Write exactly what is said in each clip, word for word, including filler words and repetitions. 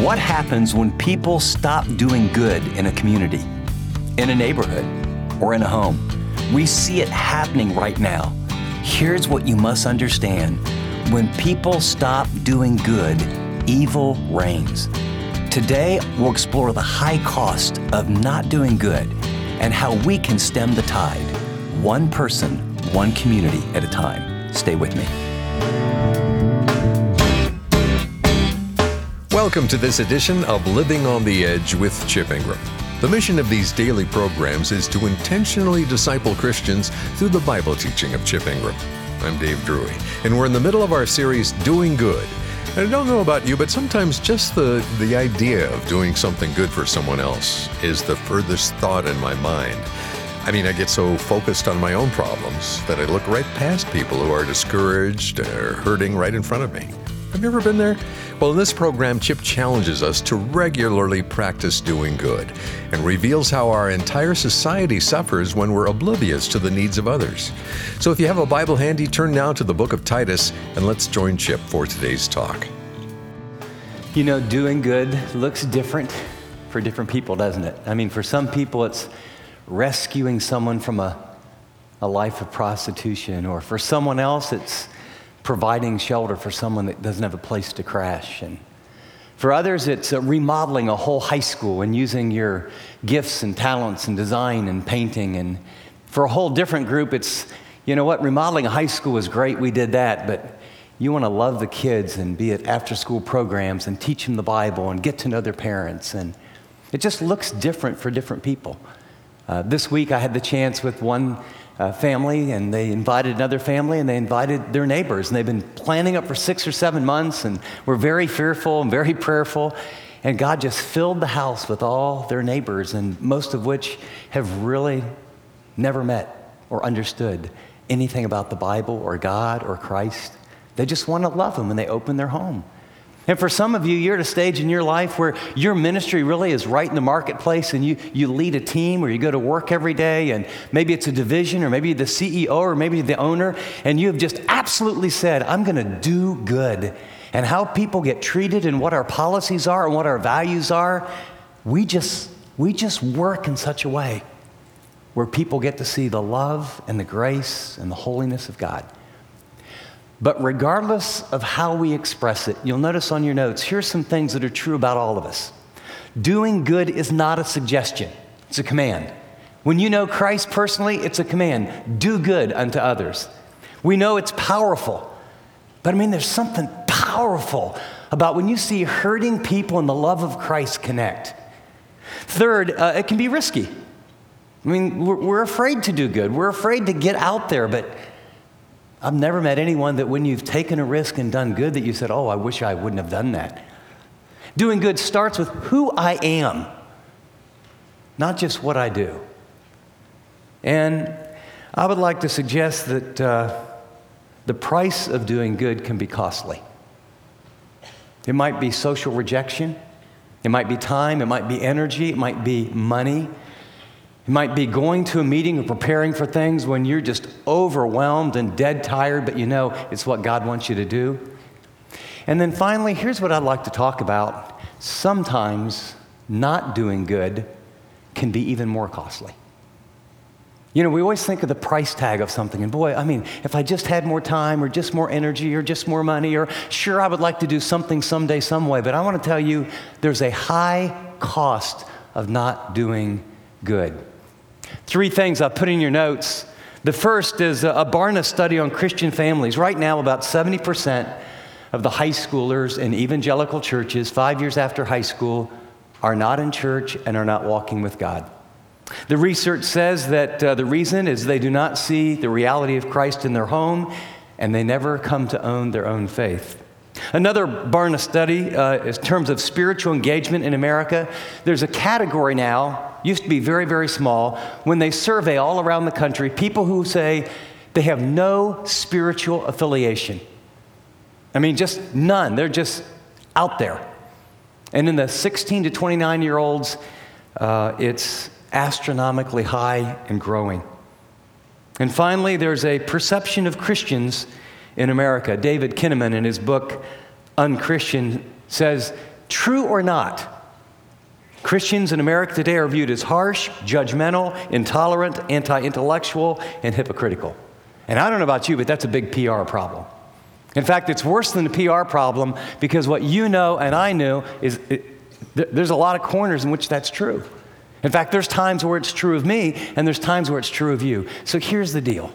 What happens when people stop doing good in a community, in a neighborhood, or in a home? We see it happening right now. Here's what you must understand. When people stop doing good, evil reigns. Today, we'll explore the high cost of not doing good and how we can stem the tide, one person, one community at a time. Stay with me. Welcome to this edition of Living on the Edge with Chip Ingram. The mission of these daily programs is to intentionally disciple Christians through the Bible teaching of Chip Ingram. I'm Dave Drury, and we're in the middle of our series, Doing Good. And I don't know about you, but sometimes just the, the idea of doing something good for someone else is the furthest thought in my mind. I mean, I get so focused on my own problems that I look right past people who are discouraged or hurting right in front of me. Have you ever been there? Well, in this program, Chip challenges us to regularly practice doing good and reveals how our entire society suffers when we're oblivious to the needs of others. So if you have a Bible handy, turn now to the book of Titus, and let's join Chip for today's talk. You know, doing good looks different for different people, doesn't it? I mean, for some people, it's rescuing someone from a, a life of prostitution, or for someone else, it's providing shelter for someone that doesn't have a place to crash. And for others, it's uh, remodeling a whole high school and using your gifts and talents and design and painting. And for a whole different group, it's, you know what, remodeling a high school is great, we did that, but you want to love the kids and be at after-school programs and teach them the Bible and get to know their parents. And it just looks different for different people. Uh, this week, I had the chance with one Uh, family, and they invited another family, and they invited their neighbors, and they've been planning it for six or seven months, and we're very fearful and very prayerful, and God just filled the house with all their neighbors, and most of which have really never met or understood anything about the Bible or God or Christ. They just want to love Him when they open their home. And for some of you, you're at a stage in your life where your ministry really is right in the marketplace, and you, you lead a team, or you go to work every day, and maybe it's a division, or maybe the C E O, or maybe the owner, and you have just absolutely said, I'm going to do good. And how people get treated and what our policies are and what our values are, we just, we just work in such a way where people get to see the love and the grace and the holiness of God. But regardless of how we express it, you'll notice on your notes, here's some things that are true about all of us. Doing good is not a suggestion, it's a command. When you know Christ personally, it's a command. Do good unto others. We know it's powerful, but I mean, there's something powerful about when you see hurting people and the love of Christ connect. Third, uh, it can be risky. I mean, we're, we're afraid to do good. We're afraid to get out there, but I've never met anyone that when you've taken a risk and done good that you said, oh, I wish I wouldn't have done that. Doing good starts with who I am, not just what I do. And I would like to suggest that uh, the price of doing good can be costly. It might be social rejection. It might be time. It might be energy. It might be money. It might be going to a meeting or preparing for things when you're just overwhelmed and dead tired, but you know it's what God wants you to do. And then finally, here's what I'd like to talk about. Sometimes not doing good can be even more costly. You know, we always think of the price tag of something, and boy, I mean, if I just had more time or just more energy or just more money, or sure, I would like to do something someday, some way, but I want to tell you, there's a high cost of not doing good. Three things I put in your notes. The first is a Barna study on Christian families. Right now, about seventy percent of the high schoolers in evangelical churches, five years after high school, are not in church and are not walking with God. The research says that uh, the reason is they do not see the reality of Christ in their home, and they never come to own their own faith. Another Barna study, uh, in terms of spiritual engagement in America, there's a category now, used to be very, very small, when they survey all around the country, people who say they have no spiritual affiliation. I mean, just none. They're just out there. And in the sixteen to twenty-nine-year-olds, uh, it's astronomically high and growing. And finally, there's a perception of Christians in America. David Kinnaman, in his book, Unchristian, says True or not? Christians in America today are viewed as harsh, judgmental, intolerant, anti-intellectual, and hypocritical. And I don't know about you, but that's a big P R problem. In fact, it's worse than a P R problem because what you know and I know is it, th- there's a lot of corners in which that's true. In fact, there's times where it's true of me and there's times where it's true of you. So here's the deal.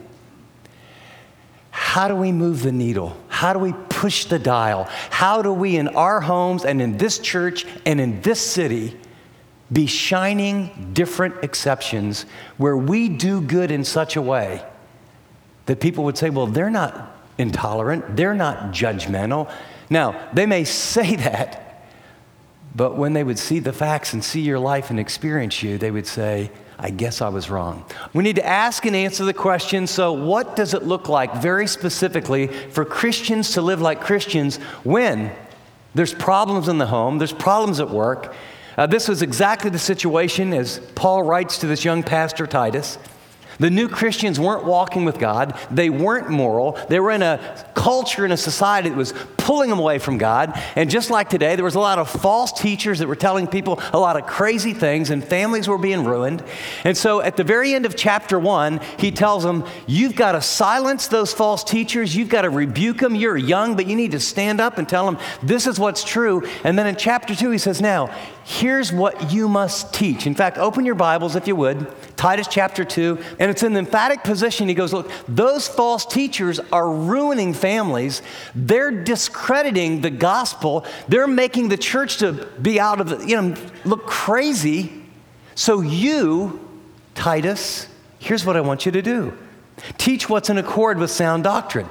How do we move the needle? How do we push the dial? How do we in our homes and in this church and in this city be shining different exceptions where we do good in such a way that people would say, well, they're not intolerant, they're not judgmental. Now, they may say that, but when they would see the facts and see your life and experience you, they would say, I guess I was wrong. We need to ask and answer the question, so what does it look like very specifically for Christians to live like Christians when there's problems in the home, there's problems at work? Uh, this was exactly the situation as Paul writes to this young pastor, Titus. The new Christians weren't walking with God. They weren't moral. They were in a culture, in a society that was pulling them away from God. And just like today, there was a lot of false teachers that were telling people a lot of crazy things, and families were being ruined. And so at the very end of chapter one, he tells them, you've got to silence those false teachers. You've got to rebuke them. You're young, but you need to stand up and tell them this is what's true. And then in chapter two, he says, now, here's what you must teach. In fact, open your Bibles, if you would, Titus chapter two, and it's in the emphatic position. He goes, look, those false teachers are ruining families. They're discrediting the gospel. They're making the church to be out of the, you know, look crazy. So you, Titus, here's what I want you to do. Teach what's in accord with sound doctrine.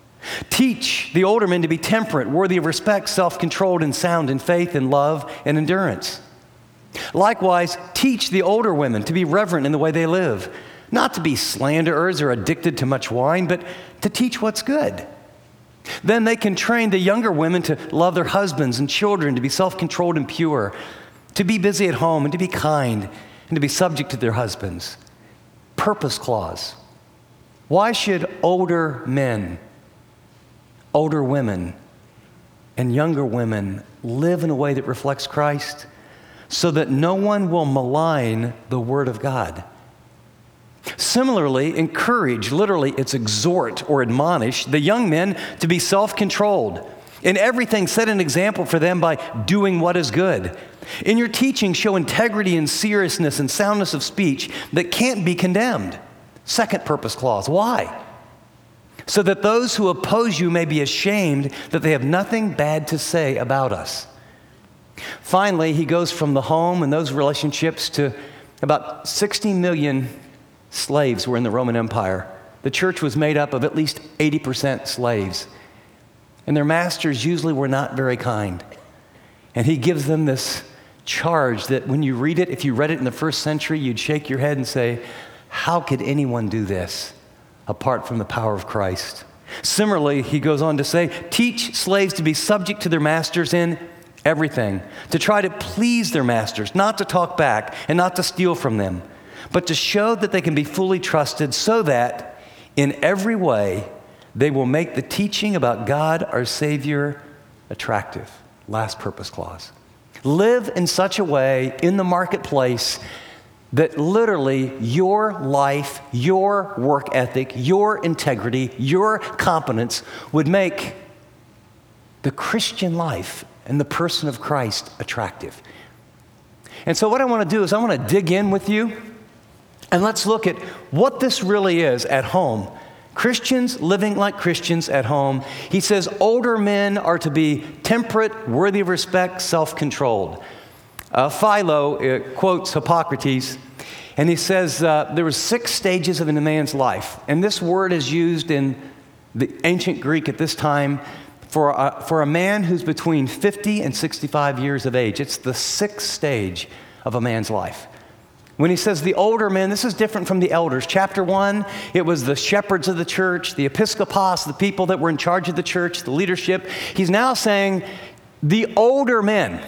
Teach the older men to be temperate, worthy of respect, self-controlled, and sound in faith and love and endurance. Likewise, teach the older women to be reverent in the way they live, not to be slanderers or addicted to much wine, but to teach what's good. Then they can train the younger women to love their husbands and children, to be self-controlled and pure, to be busy at home and to be kind and to be subject to their husbands. Purpose clause. Why should older men, older women, and younger women live in a way that reflects Christ so that no one will malign the Word of God? Similarly, encourage, literally it's exhort or admonish, the young men to be self-controlled. In everything, set an example for them by doing what is good. In your teaching, show integrity and seriousness and soundness of speech that can't be condemned. Second purpose clause. Why? So that those who oppose you may be ashamed that they have nothing bad to say about us. Finally, he goes from the home and those relationships to about sixty million slaves were in the Roman Empire. The church was made up of at least eighty percent slaves. And their masters usually were not very kind. And he gives them this charge that when you read it, if you read it in the first century, you'd shake your head and say, how could anyone do this apart from the power of Christ? Similarly, he goes on to say, teach slaves to be subject to their masters in everything, to try to please their masters, not to talk back and not to steal from them, but to show that they can be fully trusted so that in every way they will make the teaching about God, our Savior, attractive. Last purpose clause. Live in such a way in the marketplace that literally your life, your work ethic, your integrity, your competence would make the Christian life and the person of Christ attractive. And so what I want to do is I want to dig in with you and let's look at what this really is at home. Christians living like Christians at home. He says older men are to be temperate, worthy of respect, self-controlled. Uh, Philo uh, quotes Hippocrates, and he says uh, there were six stages of a man's life. And this word is used in the ancient Greek at this time for a, for a man who's between fifty and sixty-five years of age. It's the sixth stage of a man's life. When he says the older men, this is different from the elders. Chapter one, it was the shepherds of the church, the episkopos, the people that were in charge of the church, the leadership. He's now saying the older men,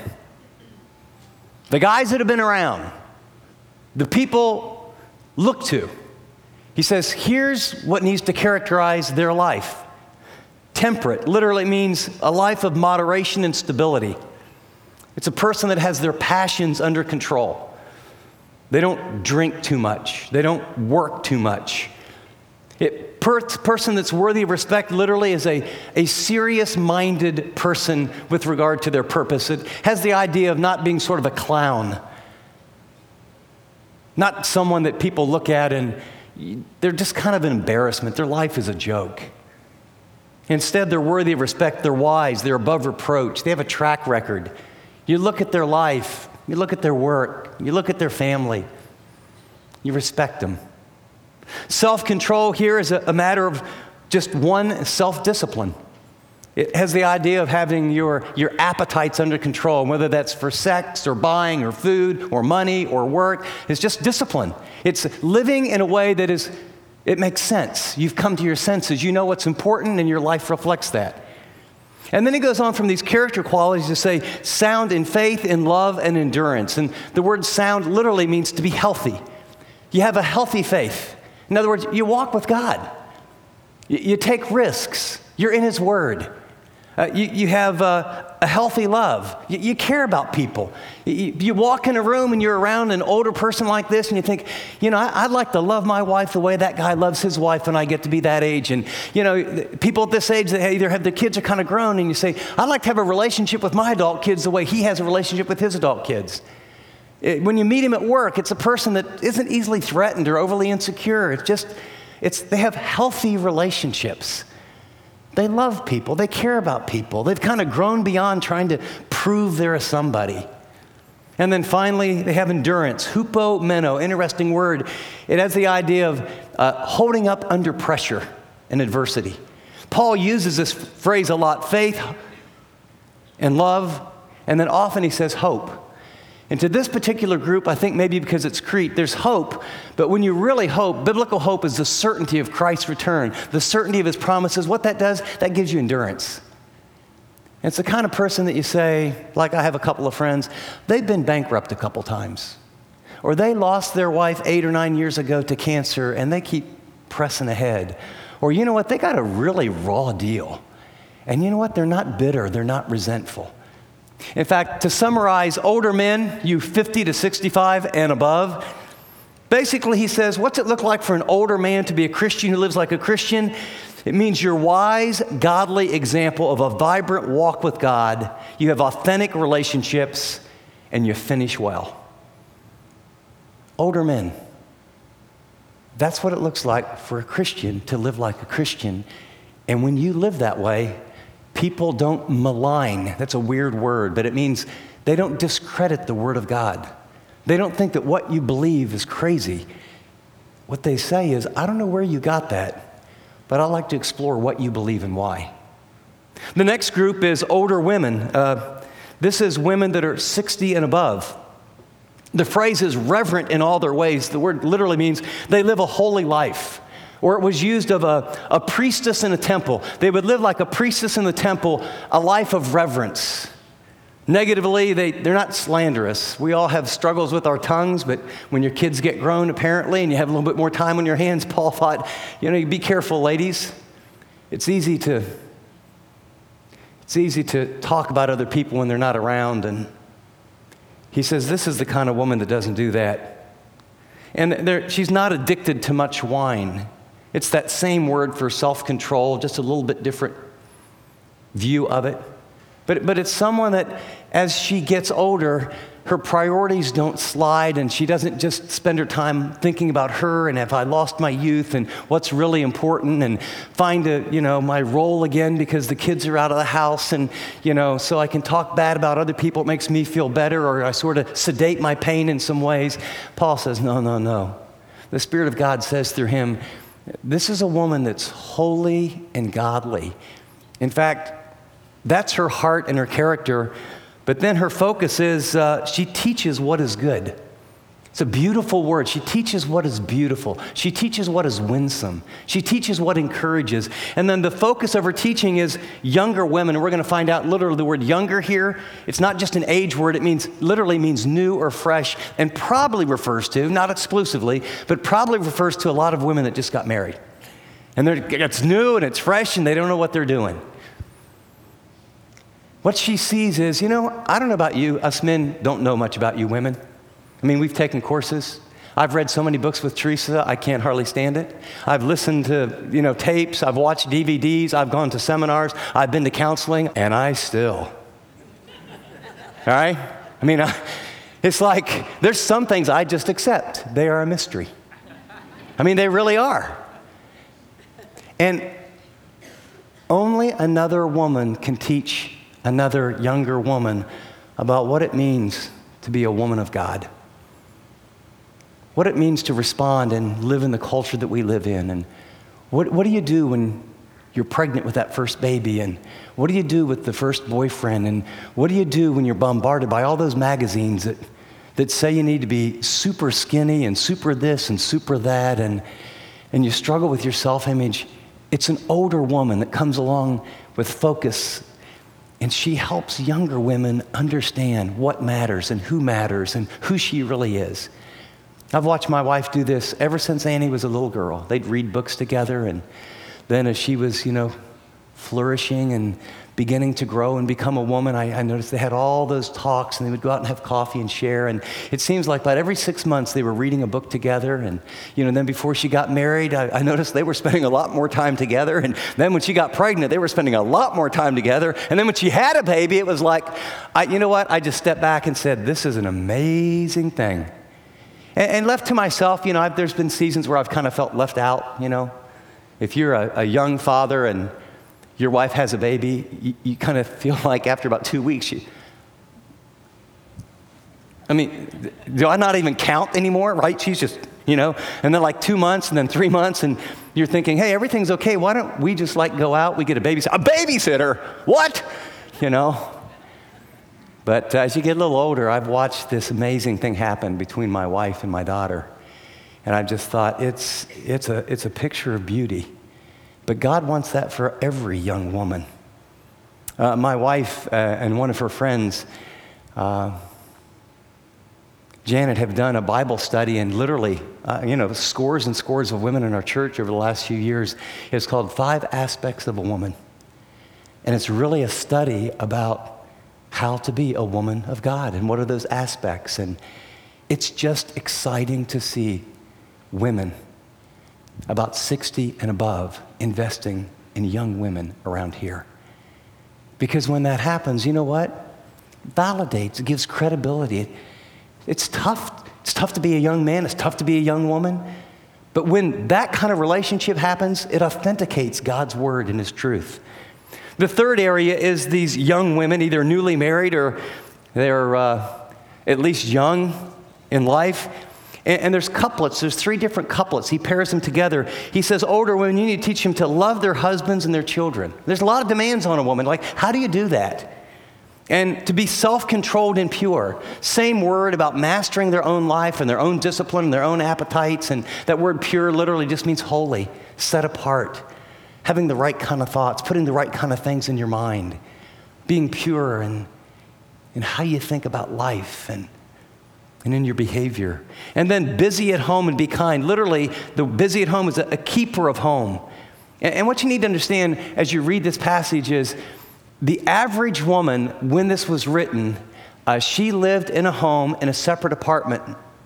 the guys that have been around, the people look to. He says, here's what needs to characterize their life. Temperate literally means a life of moderation and stability. It's a person that has their passions under control. They don't drink too much. They don't work too much. It, per, person that's worthy of respect literally is a, a serious-minded person with regard to their purpose. It has the idea of not being sort of a clown. Not someone that people look at and they're just kind of an embarrassment. Their life is a joke. Instead, they're worthy of respect. They're wise. They're above reproach. They have a track record. You look at their life. You look at their work. You look at their family. You respect them. Self-control here is a, a matter of just one, self-discipline. It has the idea of having your, your appetites under control, whether that's for sex or buying or food or money or work. It's just discipline. It's living in a way that is, it makes sense. You've come to your senses. You know what's important, and your life reflects that. And then he goes on from these character qualities to say, sound in faith, in love, and endurance. And the word sound literally means to be healthy. You have a healthy faith. In other words, you walk with God. You, you take risks. You're in His Word. Uh, you, you have uh, a healthy love. You, you care about people. You, you walk in a room and you're around an older person like this and you think, you know, I, I'd like to love my wife the way that guy loves his wife when I get to be that age. And, you know, people at this age, they either have their kids are kind of grown and you say, I'd like to have a relationship with my adult kids the way he has a relationship with his adult kids. It, when you meet him at work, it's a person that isn't easily threatened or overly insecure. It's just, it's they have healthy relationships. They love people. They care about people. They've kind of grown beyond trying to prove they're a somebody. And then finally, they have endurance. Hupomeno, interesting word. It has the idea of uh, holding up under pressure and adversity. Paul uses this phrase a lot, faith and love, and then often he says hope. And to this particular group, I think maybe because it's Crete, there's hope. But when you really hope, biblical hope is the certainty of Christ's return, the certainty of His promises. What that does, that gives you endurance. And it's the kind of person that you say, like I have a couple of friends, they've been bankrupt a couple times. Or they lost their wife eight or nine years ago to cancer, and they keep pressing ahead. Or you know what, they got a really raw deal. And you know what, they're not bitter, they're not resentful. In fact, to summarize older men, you fifty to sixty-five and above, basically he says, what's it look like for an older man to be a Christian who lives like a Christian? It means you're wise, godly example of a vibrant walk with God. You have authentic relationships, and you finish well. Older men. That's what it looks like for a Christian to live like a Christian. And when you live that way, people don't malign. That's a weird word, but it means they don't discredit the Word of God. They don't think that what you believe is crazy. What they say is, I don't know where you got that, but I'd like to explore what you believe and why. The next group is older women. Uh, this is women that are sixty and above. The phrase is reverent in all their ways. The word literally means they live a holy life. Or it was used of a, a priestess in a temple. They would live like a priestess in the temple, a life of reverence. Negatively, they, they're not slanderous. We all have struggles with our tongues, but when your kids get grown, apparently, and you have a little bit more time on your hands, Paul thought, you know, be careful, ladies. It's easy to, it's easy to talk about other people when they're not around. And he says, this is the kind of woman that doesn't do that. And there, she's not addicted to much wine. It's that same word for self-control, just a little bit different view of it. But, but it's someone that, as she gets older, her priorities don't slide, and she doesn't just spend her time thinking about her and have I lost my youth and what's really important and find a, you know, my role again because the kids are out of the house and, you know, so I can talk bad about other people. It makes me feel better, or I sort of sedate my pain in some ways. Paul says, no, no, no. The Spirit of God says through him, this is a woman that's holy and godly. In fact, that's her heart and her character. But then her focus is uh, she teaches what is good. It's a beautiful word. She teaches what is beautiful. She teaches what is winsome. She teaches what encourages. And then the focus of her teaching is younger women. And we're going to find out literally the word younger here. It's not just an age word. It means literally means new or fresh, and probably refers to, not exclusively, but probably refers to a lot of women that just got married. And they're, it's new and it's fresh and they don't know what they're doing. What she sees is, you know, I don't know about you, us men don't know much about you women. I mean, we've taken courses. I've read so many books with Teresa, I can't hardly stand it. I've listened to, you know, tapes, I've watched D V Ds, I've gone to seminars, I've been to counseling, and I still. All right? I mean, I, it's like there's some things I just accept. They are a mystery. I mean, they really are. And only another woman can teach another younger woman about what it means to be a woman of God. What it means to respond and live in the culture that we live in. And what, what do you do when you're pregnant with that first baby? And what do you do with the first boyfriend? And what do you do when you're bombarded by all those magazines that, that say you need to be super skinny and super this and super that, and, and you struggle with your self-image? It's an older woman that comes along with Focus, and she helps younger women understand what matters and who matters and who she really is. I've watched my wife do this ever since Annie was a little girl. They'd read books together, and then as she was, you know, flourishing and beginning to grow and become a woman, I, I noticed they had all those talks, and they would go out and have coffee and share. And it seems like about every six months they were reading a book together. And, you know, then before she got married, I, I noticed they were spending a lot more time together. And then when she got pregnant, they were spending a lot more time together. And then when she had a baby, it was like, I, you know what? I just stepped back and said, this is an amazing thing. And, and left to myself, you know, I've, there's been seasons where I've kind of felt left out, you know. If you're a, a young father and your wife has a baby, you, you kind of feel like after about two weeks, you, I mean, do I not even count anymore, right? She's just, you know, and then like two months and then three months and you're thinking, hey, everything's okay. Why don't we just like go out? We get a babysitter. A babysitter? What? You know? But uh, as you get a little older, I've watched this amazing thing happen between my wife and my daughter. And I just thought, it's, it's, a, it's a picture of beauty. But God wants that for every young woman. Uh, my wife uh, and one of her friends, uh, Janet, have done a Bible study, and literally, uh, you know, scores and scores of women in our church over the last few years. It's called Five Aspects of a Woman. And it's really a study about how to be a woman of God and what are those aspects. And it's just exciting to see women about sixty and above investing in young women around here. Because when that happens, you know what? It validates, it gives credibility. It, it's tough. It's tough to be a young man. It's tough to be a young woman. But when that kind of relationship happens, it authenticates God's word and his truth. The third area is these young women, either newly married or they're uh, at least young in life. And, and there's couplets. There's three different couplets. He pairs them together. He says, older women, you need to teach them to love their husbands and their children. There's a lot of demands on a woman. Like, how do you do that? And to be self-controlled and pure. Same word about mastering their own life and their own discipline and their own appetites. And that word pure literally just means holy, set apart. Having the right kind of thoughts, putting the right kind of things in your mind, being pure in, in how you think about life and, and in your behavior. And then busy at home and be kind. Literally, the busy at home is a, a keeper of home. And, and what you need to understand as you read this passage is the average woman, when this was written, uh, she lived in a home in a separate apartment.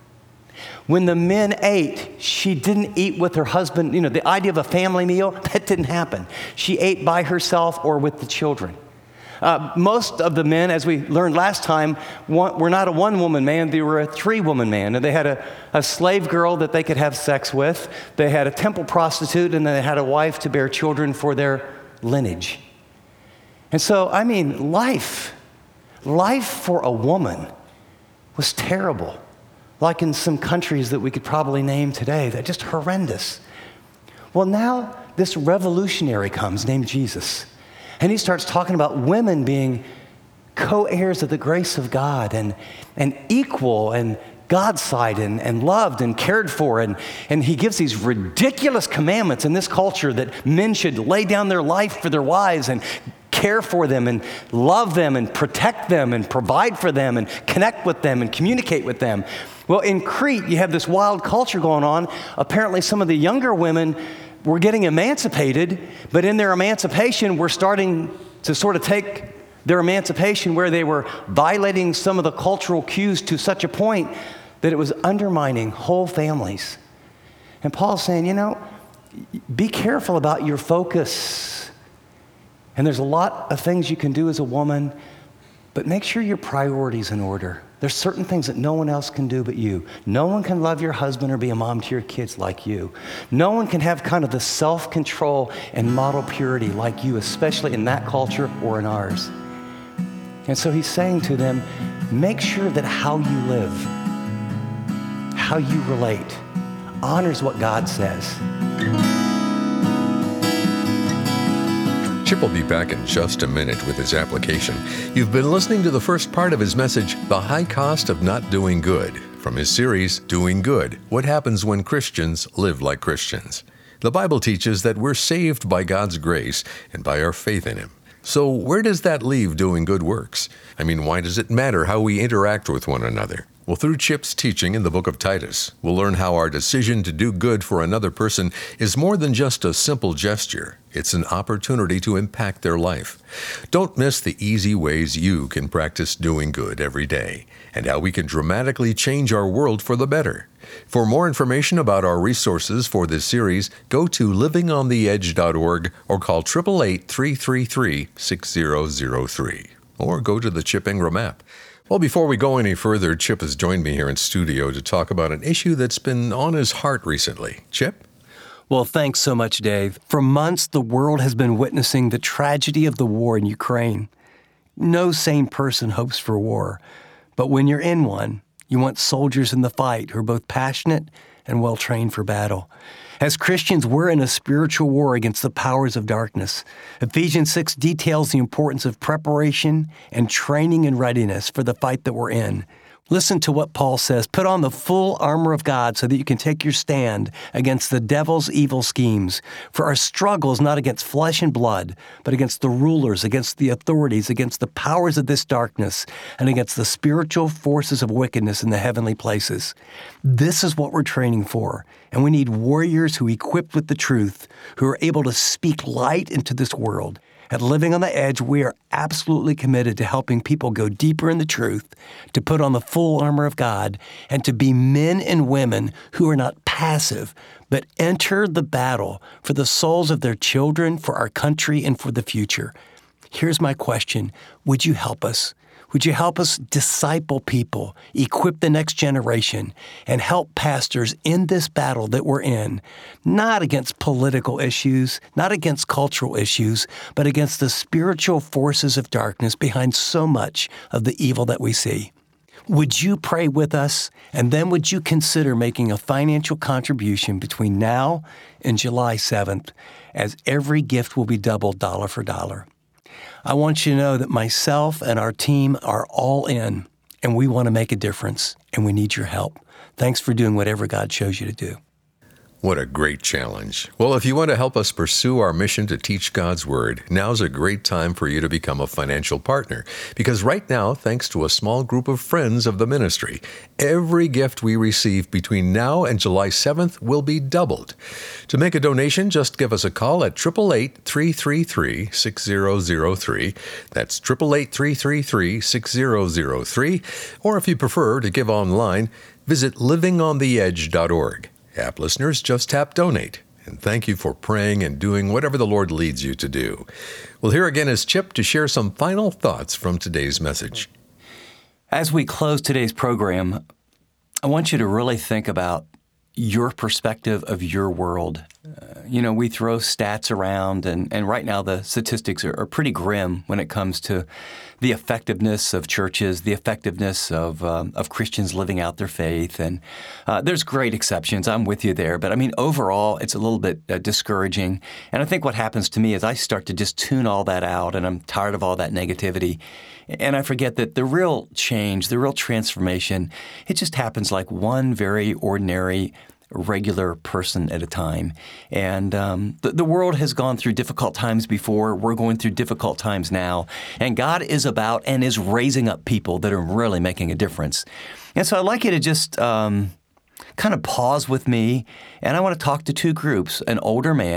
When the men ate, she didn't eat with her husband. You know, the idea of a family meal, that didn't happen. She ate by herself or with the children. Uh, most of the men, as we learned last time, one, were not a one-woman man. They were a three-woman man. And they had a, a slave girl that they could have sex with. They had a temple prostitute, and then they had a wife to bear children for their lineage. And so, I mean, life, life for a woman was terrible. Like in some countries that we could probably name today, they're just horrendous. Well, now this revolutionary comes named Jesus. And he starts talking about women being co-heirs of the grace of God and, and equal and God-side and, and loved and cared for. And, and he gives these ridiculous commandments in this culture that men should lay down their life for their wives and care for them and love them and protect them and provide for them and connect with them and communicate with them. Well, in Crete, you have this wild culture going on. Apparently, some of the younger women were getting emancipated, but in their emancipation, were starting to sort of take their emancipation, where they were violating some of the cultural cues to such a point that it was undermining whole families. And Paul's saying, you know, be careful about your focus. And there's a lot of things you can do as a woman, but make sure your priorities in order. There's certain things that no one else can do but you. No one can love your husband or be a mom to your kids like you. No one can have kind of the self-control and model purity like you, especially in that culture or in ours. And so he's saying to them, make sure that how you live, how you relate, honors what God says. Chip will be back in just a minute with his application. You've been listening to the first part of his message, The High Cost of Not Doing Good, from his series, Doing Good, What Happens When Christians Live Like Christians. The Bible teaches that we're saved by God's grace and by our faith in Him. So where does that leave doing good works? I mean, why does it matter how we interact with one another? Well, through Chip's teaching in the book of Titus, we'll learn how our decision to do good for another person is more than just a simple gesture. It's an opportunity to impact their life. Don't miss the easy ways you can practice doing good every day and how we can dramatically change our world for the better. For more information about our resources for this series, go to living on the edge dot org or call eight eight eight, three three three, six zero zero three. Or go to the Chip Ingram app. Well, before we go any further, Chip has joined me here in studio to talk about an issue that's been on his heart recently. Chip? Well, thanks so much, Dave. For months, the world has been witnessing the tragedy of the war in Ukraine. No sane person hopes for war, but when you're in one, you want soldiers in the fight who are both passionate and well-trained for battle. As Christians, we're in a spiritual war against the powers of darkness. Ephesians six details the importance of preparation and training and readiness for the fight that we're in. Listen to what Paul says. Put on the full armor of God so that you can take your stand against the devil's evil schemes. For our struggle is not against flesh and blood, but against the rulers, against the authorities, against the powers of this darkness, and against the spiritual forces of wickedness in the heavenly places. This is what we're training for, and we need warriors who are equipped with the truth, who are able to speak light into this world. At Living on the Edge, we are absolutely committed to helping people go deeper in the truth, to put on the full armor of God, and to be men and women who are not passive, but enter the battle for the souls of their children, for our country, and for the future. Here's my question. Would you help us? Would you help us disciple people, equip the next generation, and help pastors in this battle that we're in, not against political issues, not against cultural issues, but against the spiritual forces of darkness behind so much of the evil that we see? Would you pray with us, and then would you consider making a financial contribution between now and July seventh, as every gift will be doubled dollar for dollar? I want you to know that myself and our team are all in, and we want to make a difference, and we need your help. Thanks for doing whatever God shows you to do. What a great challenge. Well, if you want to help us pursue our mission to teach God's Word, now's a great time for you to become a financial partner. Because right now, thanks to a small group of friends of the ministry, every gift we receive between now and July seventh will be doubled. To make a donation, just give us a call at eight eight eight, three three three, six zero zero three. That's eight eight eight, three three three, six zero zero three. Or if you prefer to give online, visit living on the edge dot org. App listeners, just tap donate. And thank you for praying and doing whatever the Lord leads you to do. Well, here again is Chip to share some final thoughts from today's message. As we close today's program, I want you to really think about your perspective of your world. Uh, you know, we throw stats around, and, and right now the statistics are, are pretty grim when it comes to the effectiveness of churches, the effectiveness of um, of Christians living out their faith. And uh, there's great exceptions. I'm with you there. But I mean, overall, it's a little bit uh, discouraging. And I think what happens to me is I start to just tune all that out, and I'm tired of all that negativity. And I forget that the real change, the real transformation, it just happens like one very ordinary, regular person at a time. And um, the, the world has gone through difficult times before. We're going through difficult times now. And God is about and is raising up people that are really making a difference. And so I'd like you to just um, kind of pause with me. And I want to talk to two groups, an older man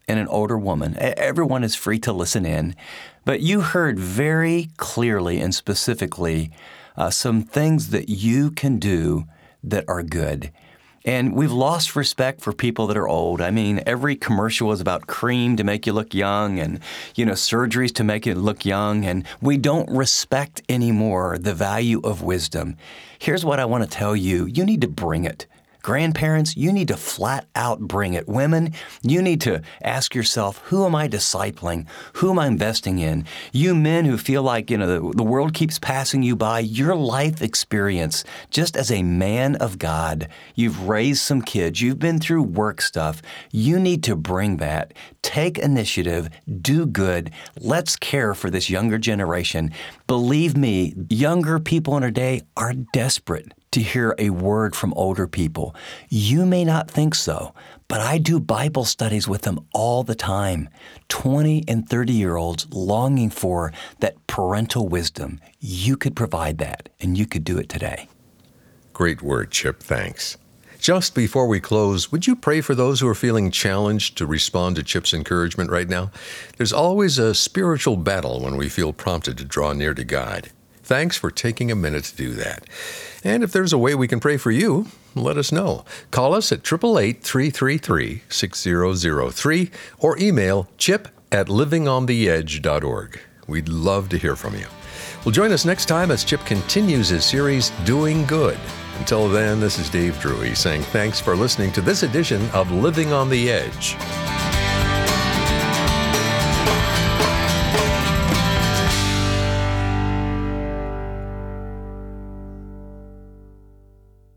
and an older woman. Everyone is free to listen in, but you heard very clearly and specifically uh, some things that you can do that are good. And we've lost respect for people that are old. I mean, every commercial is about cream to make you look young and, you know, surgeries to make you look young. And we don't respect anymore the value of wisdom. Here's what I want to tell you. You need to bring it. Grandparents, you need to flat out bring it. Women, you need to ask yourself, who am I discipling? Who am I investing in? You men who feel like, you know, the, the world keeps passing you by, your life experience, just as a man of God, you've raised some kids, you've been through work stuff. You need to bring that. Take initiative, do good. Let's care for this younger generation. Believe me, younger people in our day are desperate to hear a word from older people. You may not think so, but I do Bible studies with them all the time. twenty and thirty-year-olds longing for that parental wisdom. You could provide that, and you could do it today. Great word, Chip. Thanks. Just before we close, would you pray for those who are feeling challenged to respond to Chip's encouragement right now? There's always a spiritual battle when we feel prompted to draw near to God. Thanks for taking a minute to do that. And if there's a way we can pray for you, let us know. Call us at eight eight eight, three three three, six zero zero three or email chip at living on the edge dot org. We'd love to hear from you. Well, join us next time as Chip continues his series, Doing Good. Until then, this is Dave Drury saying thanks for listening to this edition of Living on the Edge.